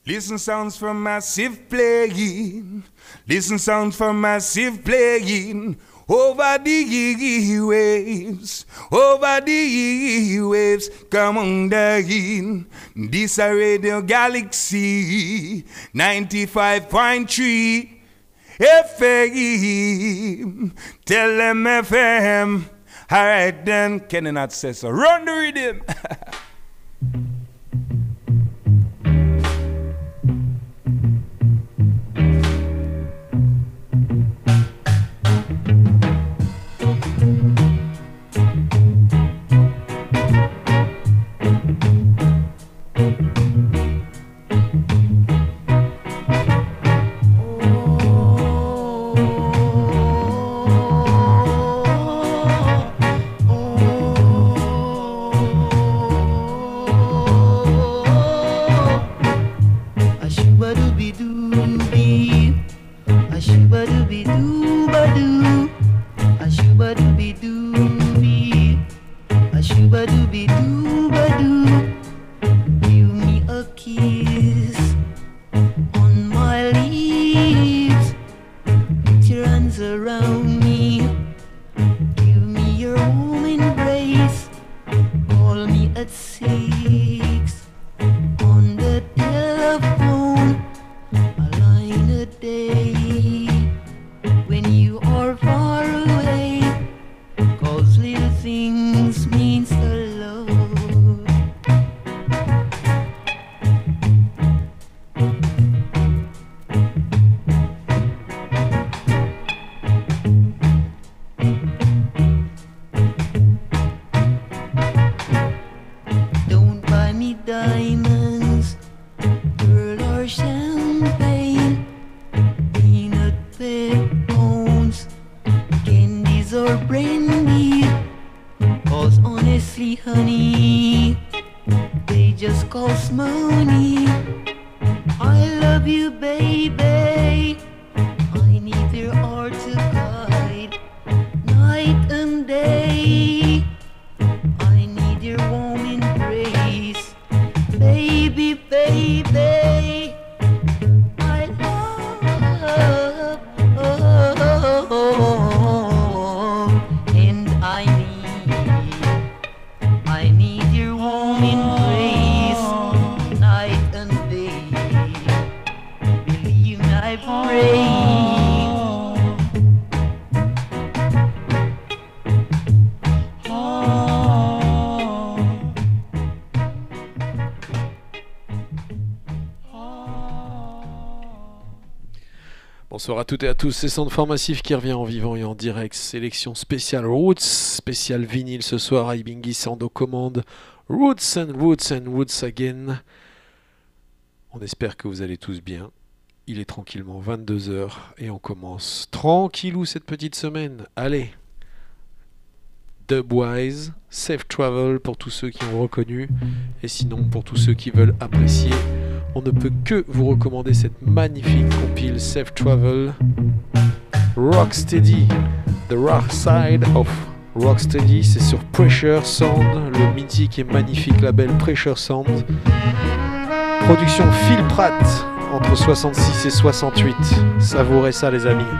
Listen sounds from massive playing. Listen sounds from massive playing. Over the waves, over the waves, come on down. This a Radio Galaxy 95.3 FM. Tell them FM. All right then, Kenny not say so. Run the rhythm. Bonsoir à toutes et à tous, c'est Soundform Massif qui revient en vivant et en direct. Sélection spéciale Roots, spéciale vinyle ce soir. Ibingi Sando commande Roots and Roots and Roots again. On espère que vous allez tous bien. Il est tranquillement 22h et on commence tranquillou cette petite semaine. Allez, Dubwise, Safe Travel pour tous ceux qui ont reconnu. Et sinon pour tous ceux qui veulent apprécier, on ne peut que vous recommander cette magnifique compile Safe Travel. Rocksteady, The Rock Side of Rocksteady, c'est sur Pressure Sound, le mythique et magnifique label Pressure Sound. Production Phil Pratt entre 66 et 68. Savourez ça les amis.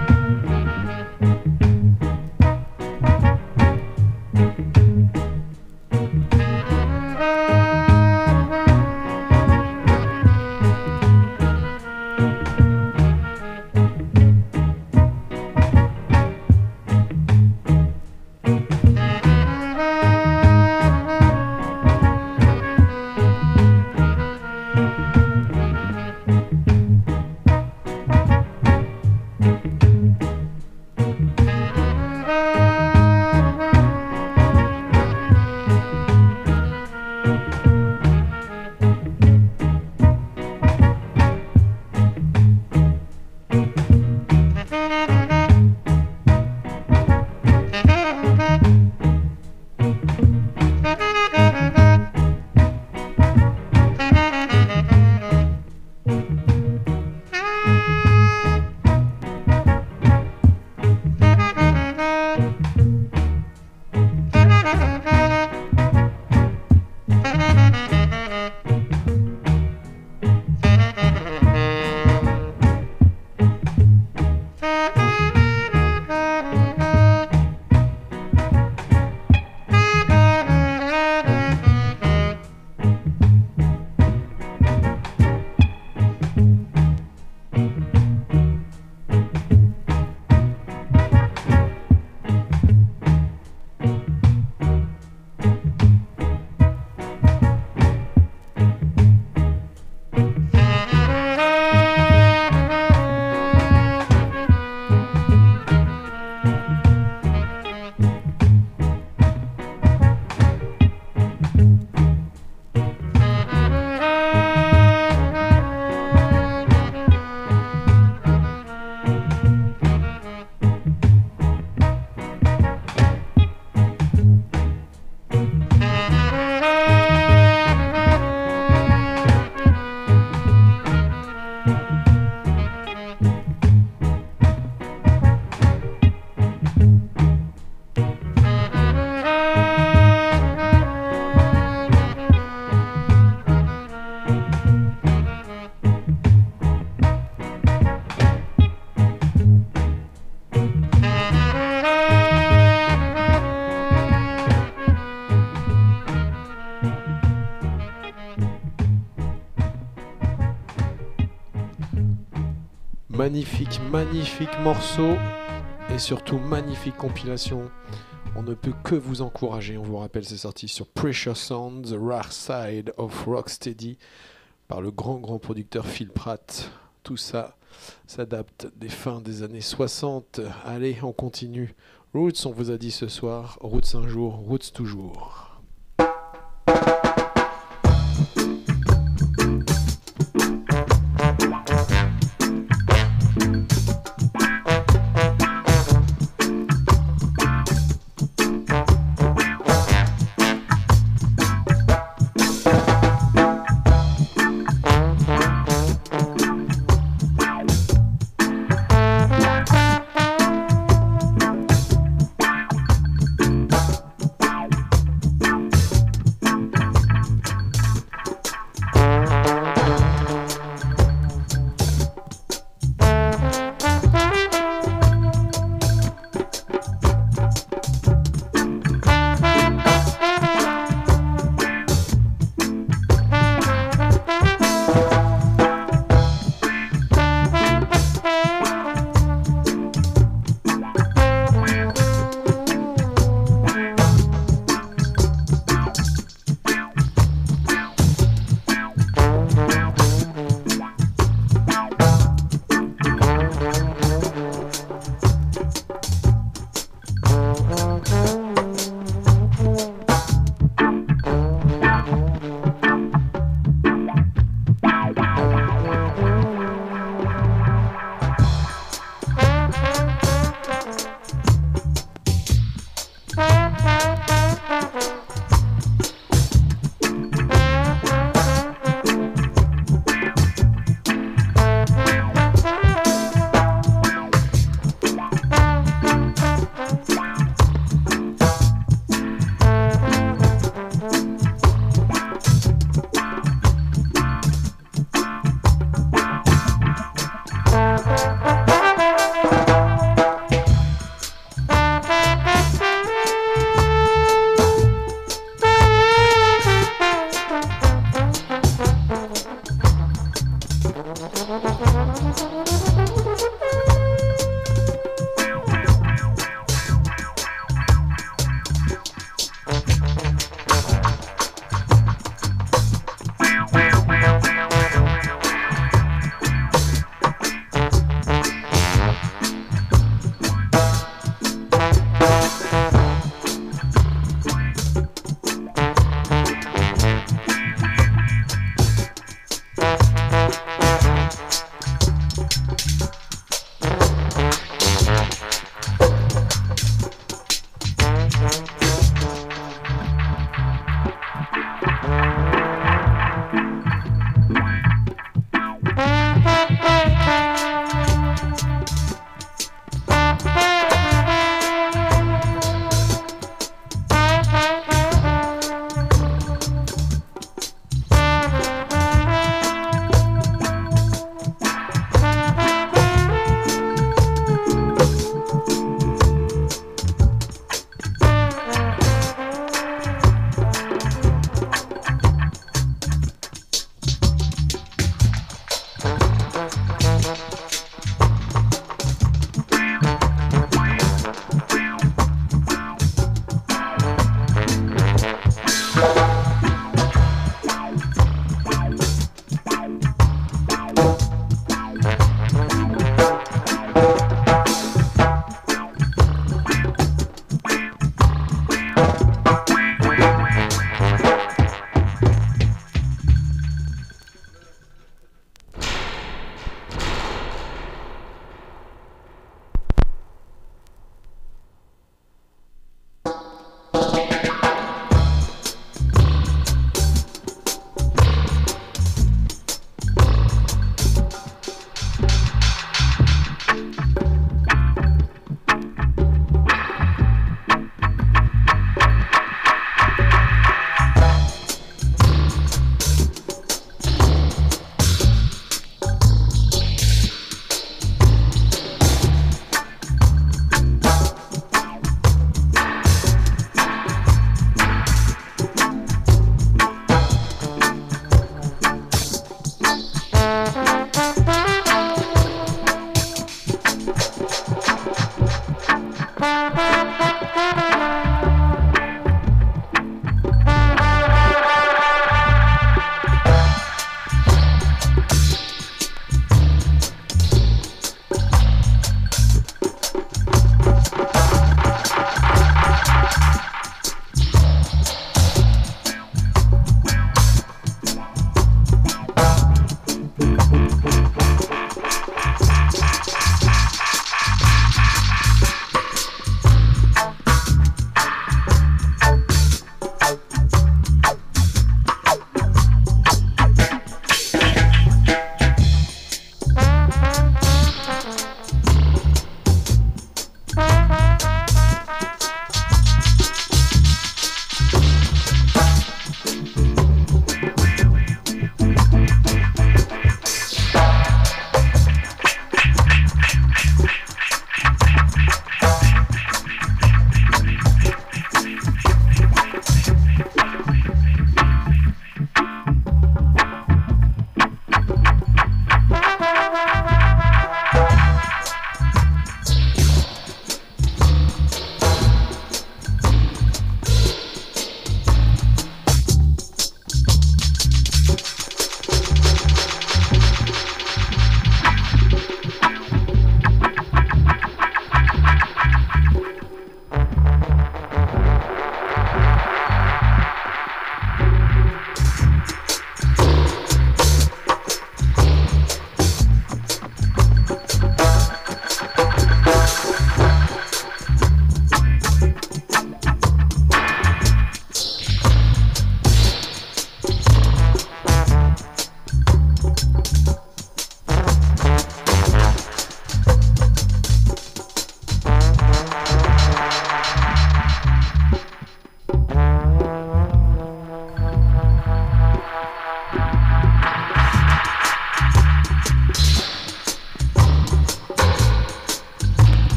magnifique, magnifique morceau et surtout magnifique compilation. On ne peut que vous encourager. On vous rappelle, c'est sorti sur Pressure Sound, The Rare Side of Rocksteady, par le grand producteur Phil Pratt. Tout ça s'adapte des fins des années 60. Allez, on continue. Roots, on vous a dit ce soir, Roots un jour, Roots toujours.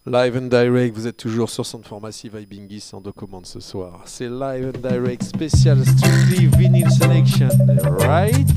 Live and direct, vous êtes toujours sur Centre Massive Ibingis en document ce soir. C'est live and direct spécial Strictly Vinyl Selection, right?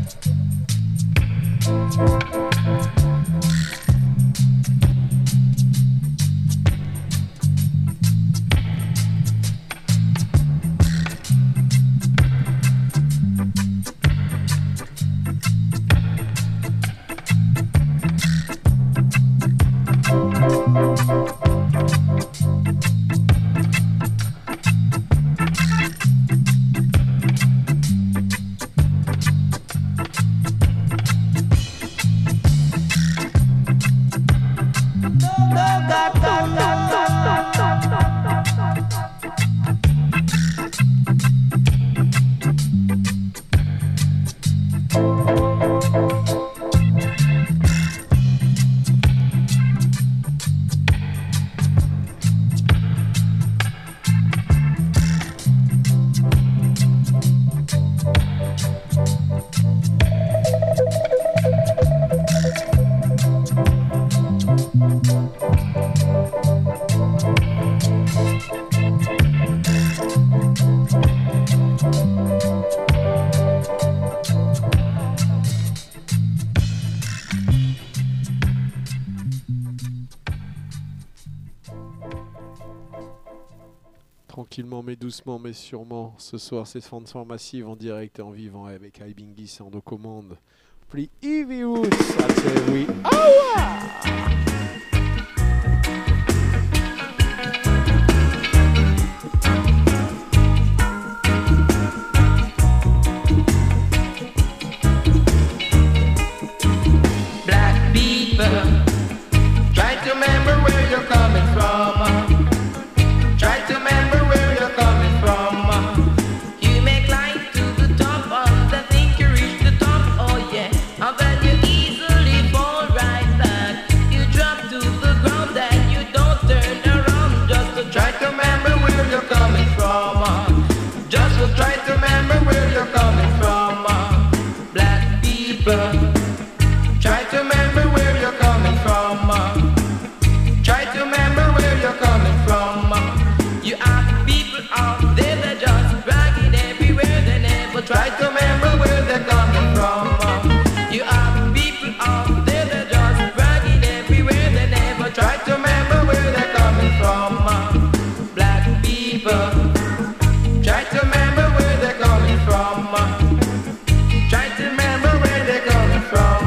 Tranquillement mais doucement mais sûrement, ce soir c'est Transformative en direct et en vivant avec Ibingis en nos commandes. Pretty Heavy Roots, I say we Black people, try to remember where you're coming from. Try to remember where you're coming from. You may climb to the top of the think you reach the top, oh yeah. And then you easily fall right back. You drop to the ground and you don't turn around. Just to try to remember where you're coming from. Just to try to remember where you're coming from. Black people, try to remember where you're coming from. Try to remember where you're coming from. You have people out there that just bragging everywhere they never try to remember where they're coming from. You have people out there that just bragging everywhere they never try to remember where they're coming from. Black people, try to remember where they're coming from. Try to remember where they're coming from.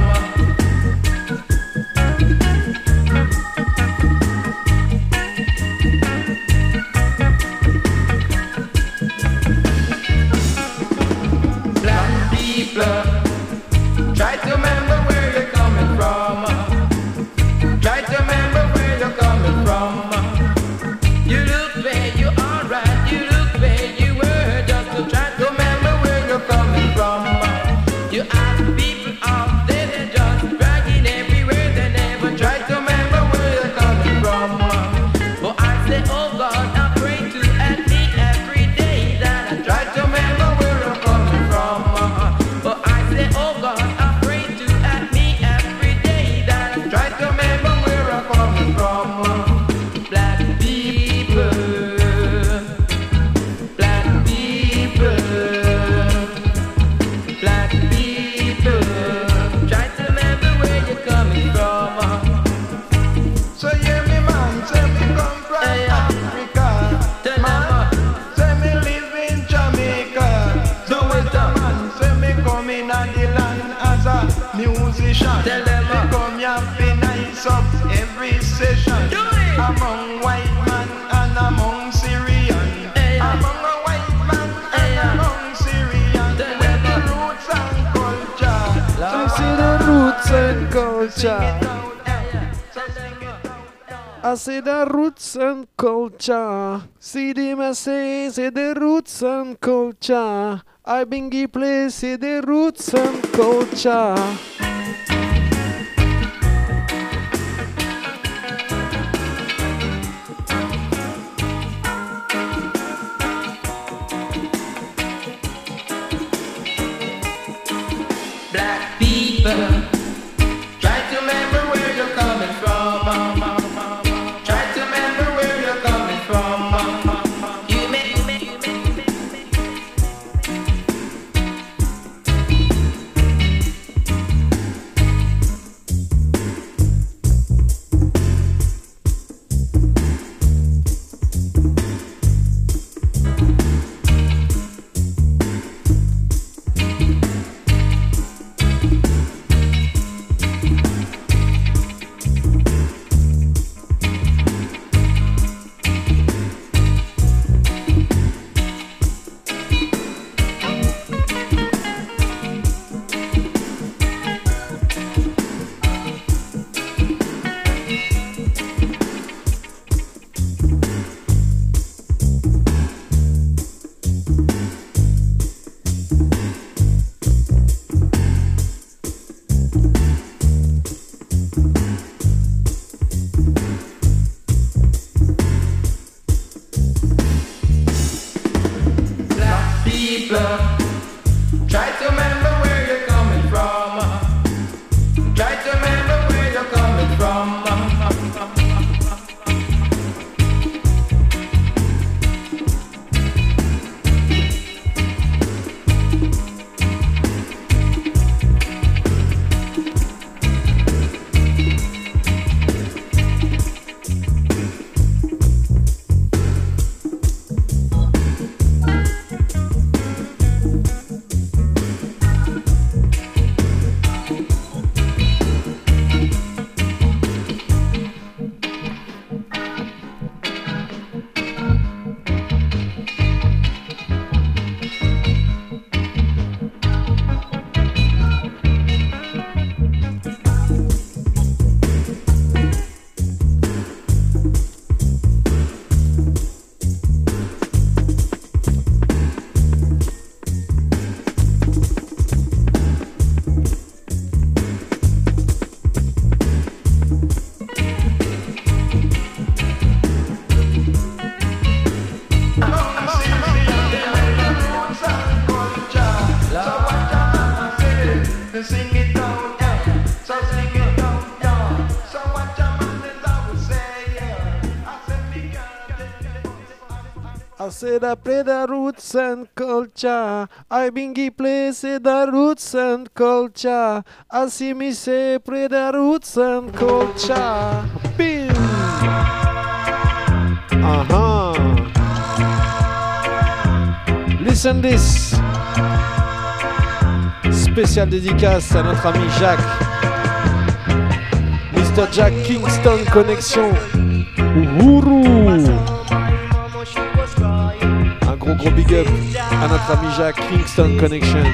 Black people, try to remember where you're coming from. Try to remember where you're coming from. You look where you are right, you look where you were. Just to try to remember where you're coming from. You have people out there that just bragging everywhere. They never try to remember where you're coming from. But I say, oh God, I pray to at me every day that I try to remember where you're coming from. But I say, oh God, I pray to at me every day that I try to remember where I'm coming from. Black people, black people, black people, try to remember where you're coming from. So hear me man, say me come from Africa. Tell Man, them, say me live in Jamaica. So with a man, say me come in a the land as a musician. Tell them, me come here be nice up every session. Do it. Among white man and among Syrian. Hey, Among a white man Hey, and among Syrian. Tell With them, the roots and culture. I see the roots and culture. I see the roots and culture. See the message, see the roots and culture. I bingy play, see the roots and culture. black people, try to remember where you're coming from. Try to remember where you're coming from. You may Sing it out, yeah. So sing it out, yeah. So what your man is I would say, yeah. I said me can't take it. I said I play the roots and culture. I bingy play say the roots and culture. I see me say play the roots and culture. Bim. Listen this. Spéciale dédicace à notre ami Jacques. Mr. Jack Kingston Connection. Uhuru. Un gros big up à notre ami Jacques Kingston Connection.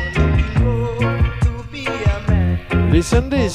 Listen this.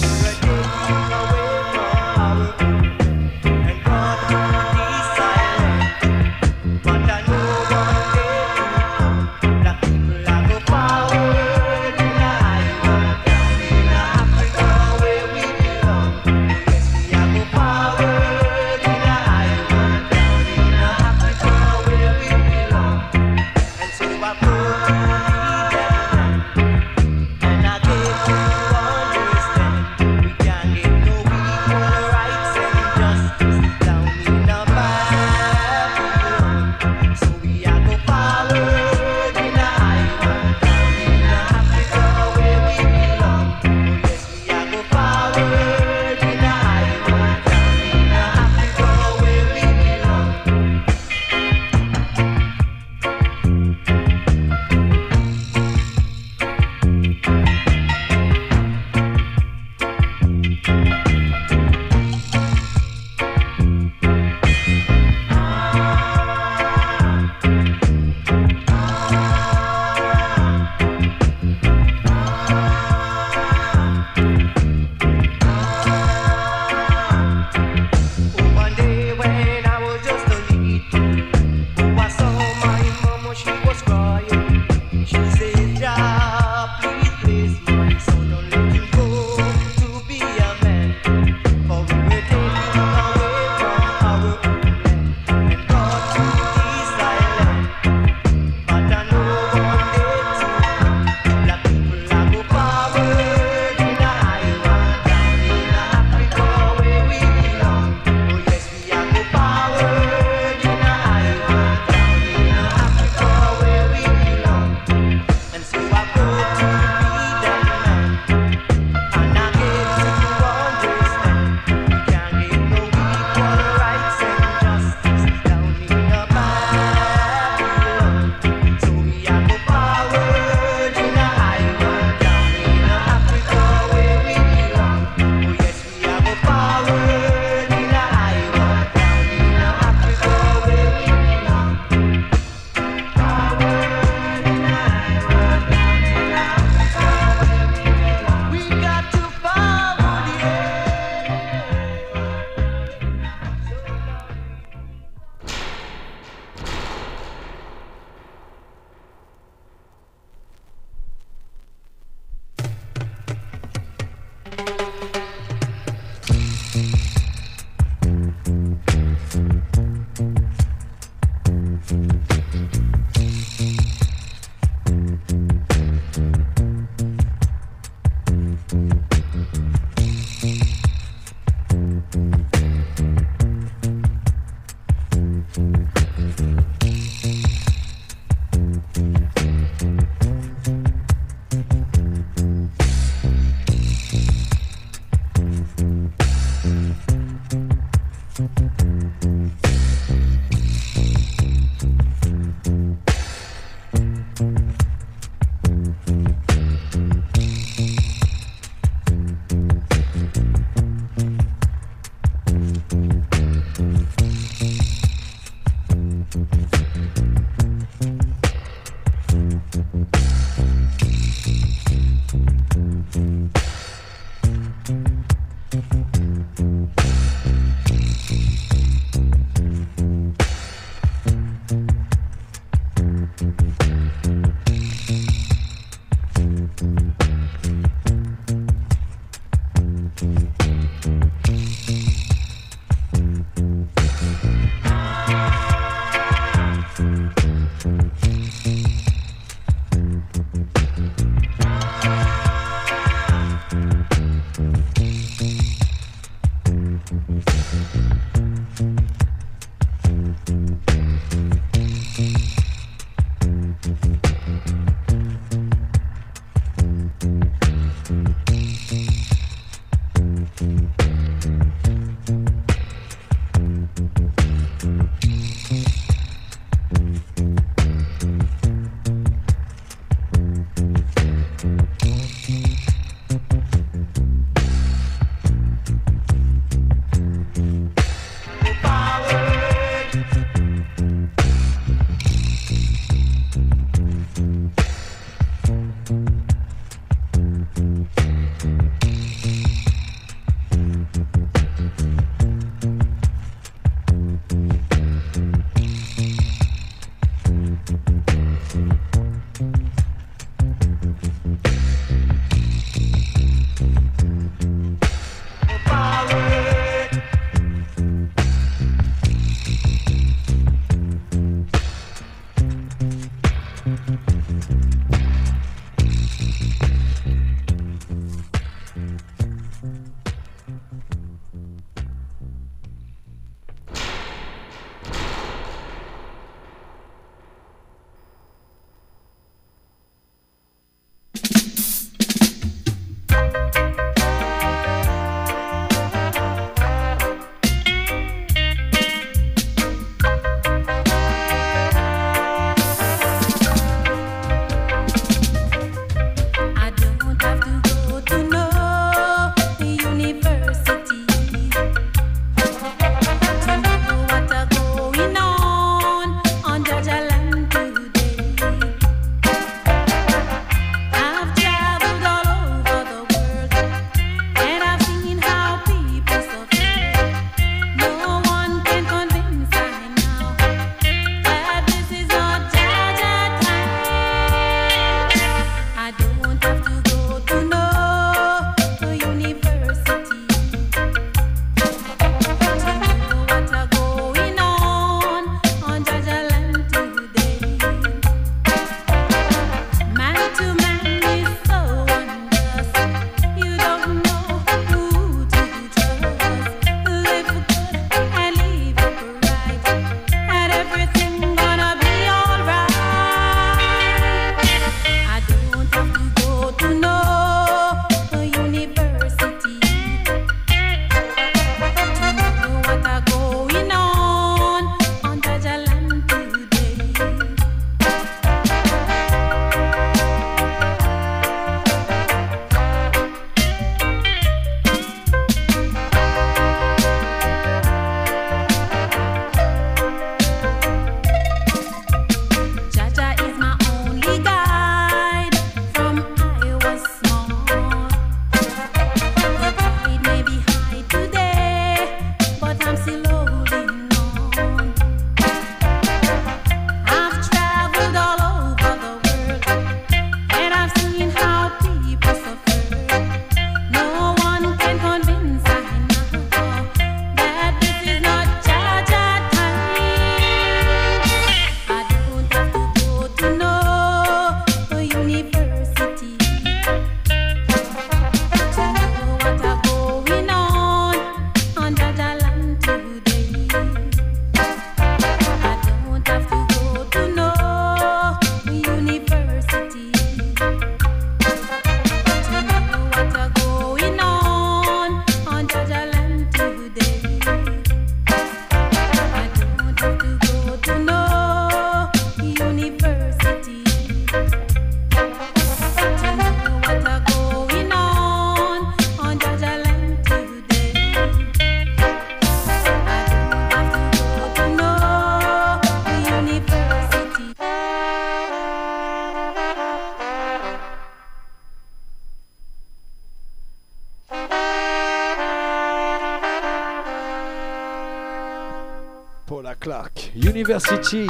Paula Clark, University,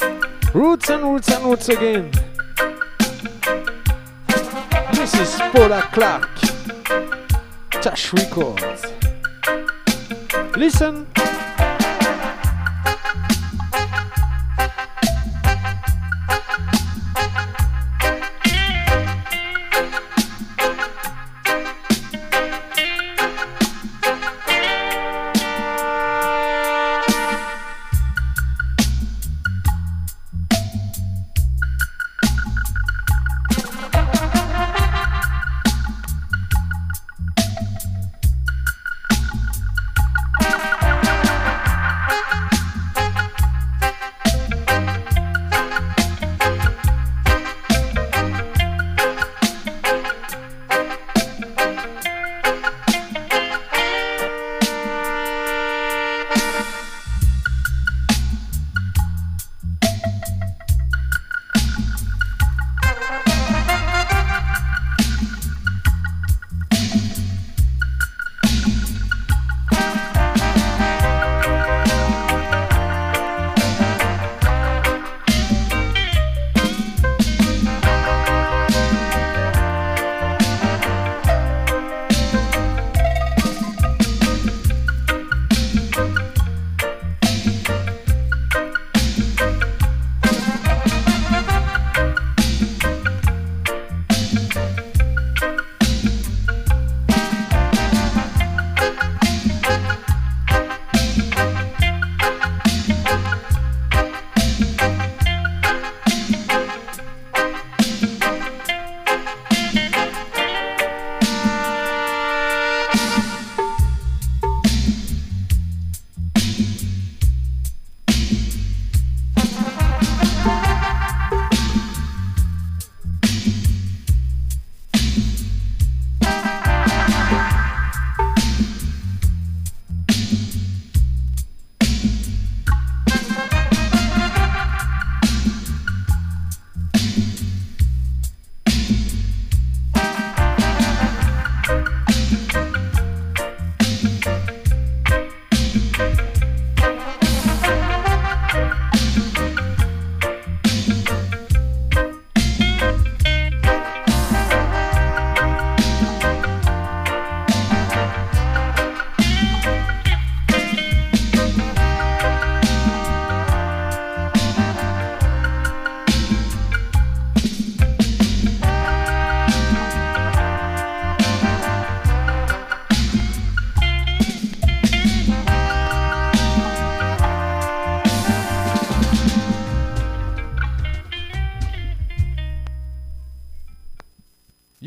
Roots and Roots and Roots again. This is Paula Clark, Tash Records. Listen.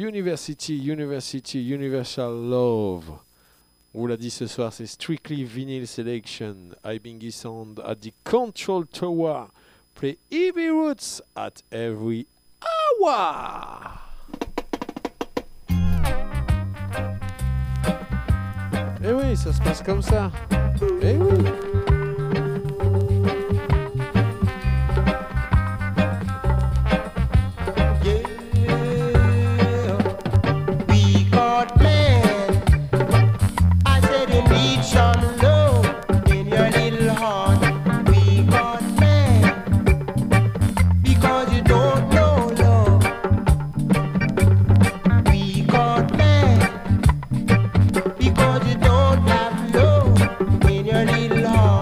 University, Universal Love. On vous l'a dit ce soir, c'est Strictly Vinyl Selection. Ibingi Sound at the Control Tower. Play Heavy Roots at every hour. Eh oui, ça se passe comme ça. Eh oui. Because you don't have love in your little heart.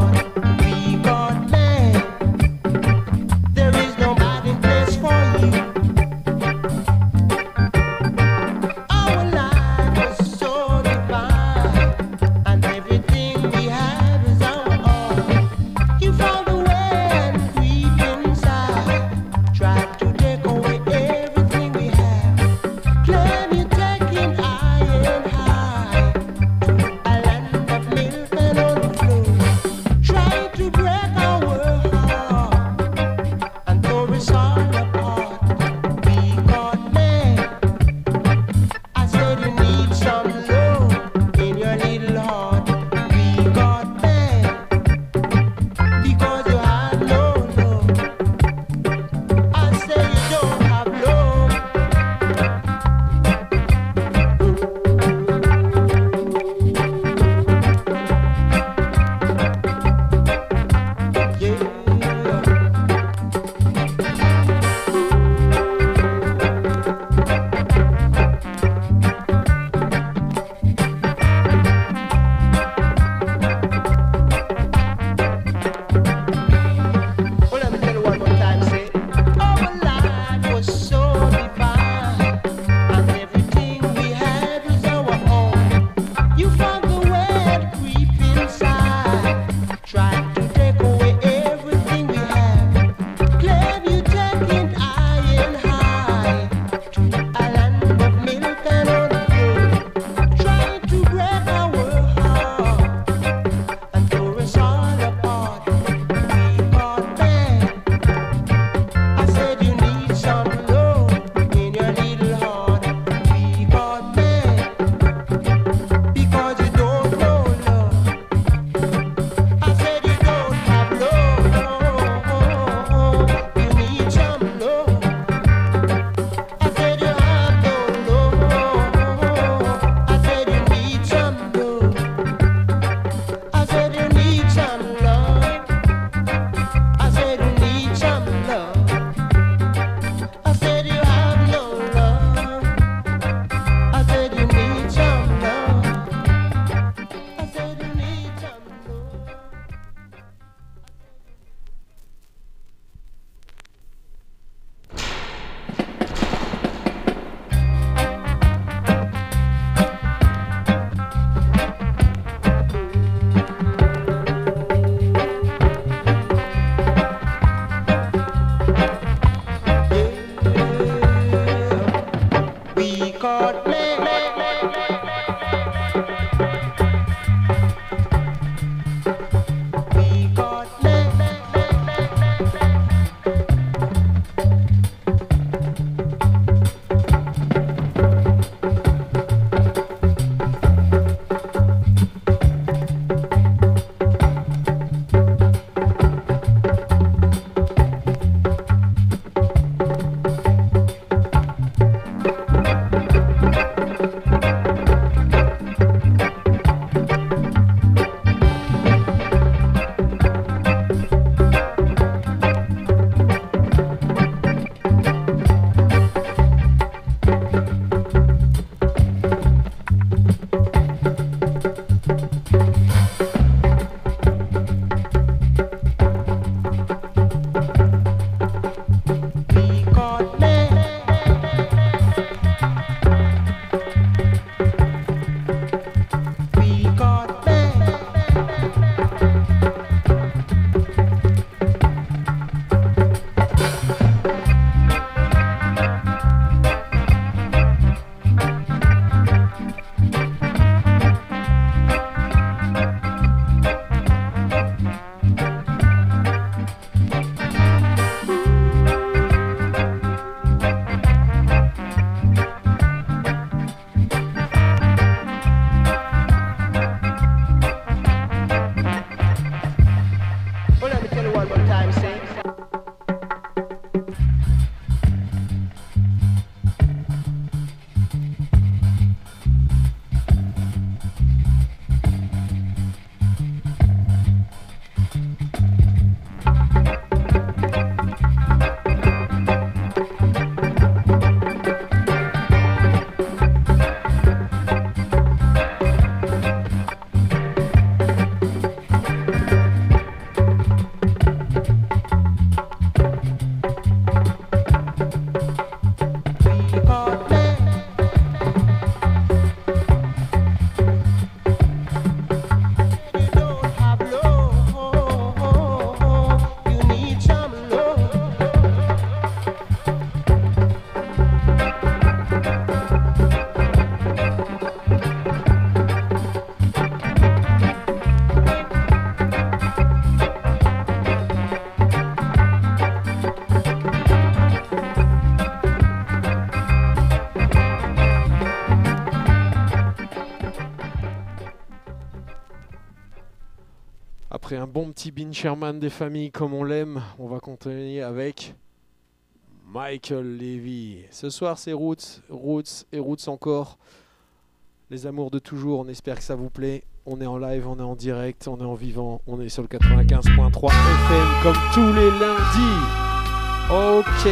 après un bon petit Bean Sherman des familles comme on l'aime, on va continuer avec Michael Levy. Ce soir, c'est Roots, Roots et Roots encore. Les amours de toujours, on espère que ça vous plaît. On est en live, on est en direct, on est en vivant, on est sur le 95.3 FM comme tous les lundis. Ok.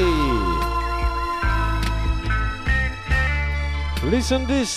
Listen this.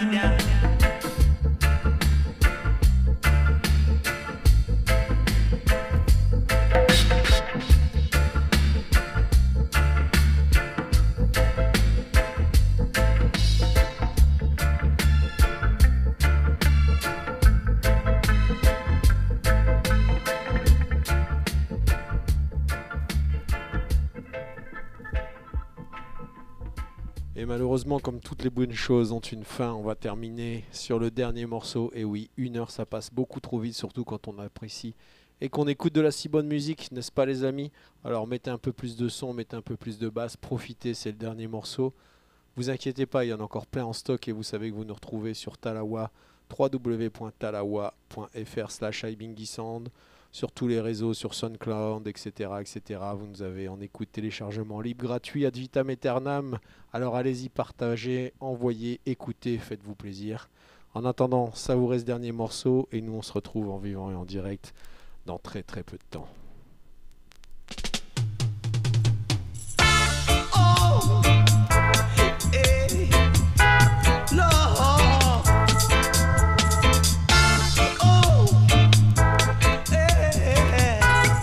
Et malheureusement, comme toutes les bonnes choses ont une fin, on va terminer sur le dernier morceau. Et oui, 1 heure, ça passe beaucoup trop vite, surtout quand on apprécie et qu'on écoute de la si bonne musique, n'est-ce pas les amis? Alors mettez un peu plus de son, mettez un peu plus de basse, profitez, c'est le dernier morceau. Vous inquiétez pas, il y en a encore plein en stock et vous savez que vous nous retrouvez sur Talawa, www.talawa.fr/ibingisound, sur tous les réseaux, sur SoundCloud, etc., etc. Vous nous avez en écoute, téléchargement libre, gratuit, ad vitam aeternam. Alors allez-y, partagez, envoyez, écoutez, faites-vous plaisir. En attendant, savourez ce dernier morceau et nous on se retrouve en vivant et en direct dans très très peu de temps. Oh, hey, Lord. Oh, hey.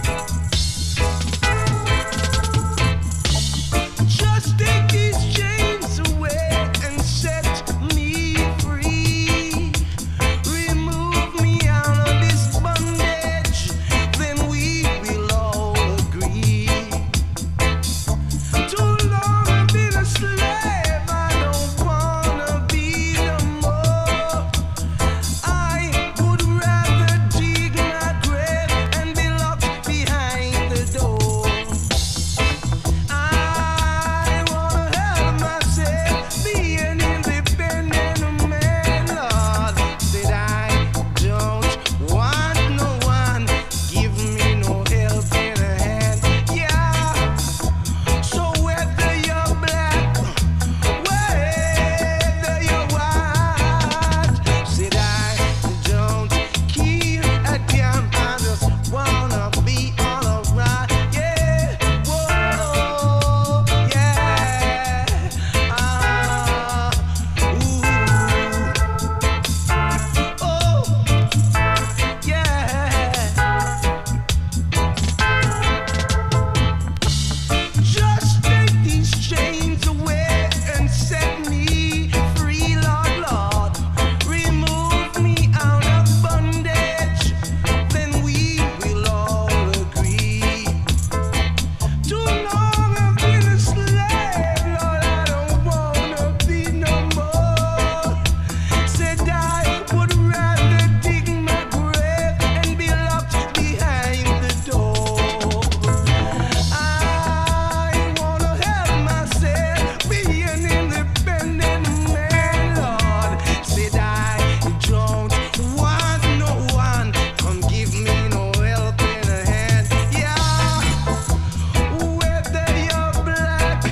Just take these chains away and set me free. Remove me out of this bondage, then we will all agree. Too long I've been a slave, I don't wanna be no more. I would rather dig my grave and be locked behind the door. I wanna help myself, be an independent man, Lord. Said I don't want no one, give me no helping hand. Yeah. So whether you're black, whether you're white, said I don't care a damn, I just wanna be alright. Yeah, whoa, yeah, ooh, oh, yeah. Just take these chains away and set me free, Lord, Lord. Remove me out of bondage, then we will all agree. Too long I've been a slave, Lord, I don't wanna be no more. Said I would rather dig my grave and be locked behind the door. I wanna help myself, be an independent man, Lord. Said I don't want no one, come give me no helping hand. Yeah, whether you're black,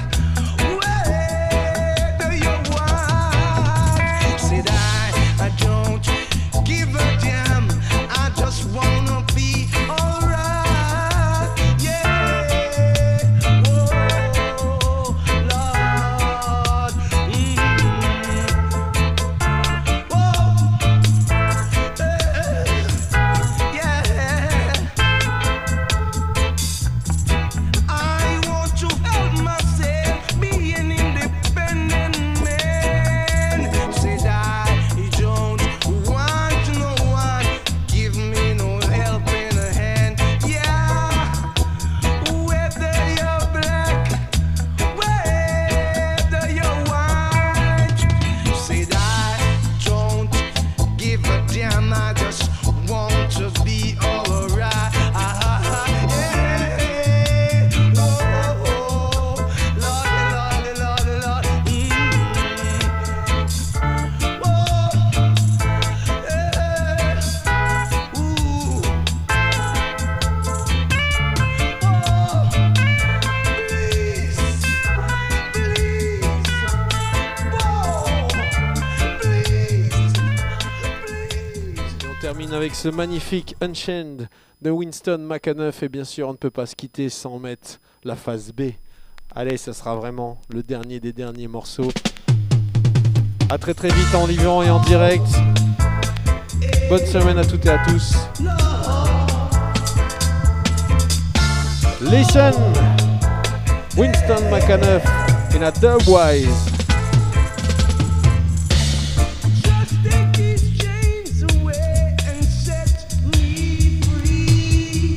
whether you're white. Said I don't give a damn, I just wanna be alright. Yeah, whoa, Lord. Whoa, yeah. I want to help myself, be an independent man. Said I don't want no one, give me no helping hand. Yeah, whether you're black, whether you're white. Said I don't give a damn, I just want to be alright. Yeah, oh, Lordy, Lordy, Lordy, Lord. Whoa, yeah, ooh, oh, please, please, whoa, please, please. Et on termine avec ce magnifique Unchained de Winston McAnuff. Et bien sûr, on ne peut pas se quitter sans mettre la phase B. Allez, ça sera vraiment le dernier des derniers morceaux. À très très vite en vivant et en direct. Bonne semaine à toutes et à tous. Listen, Winston McAnuff in a Dubwise. Just take these chains away and set me free.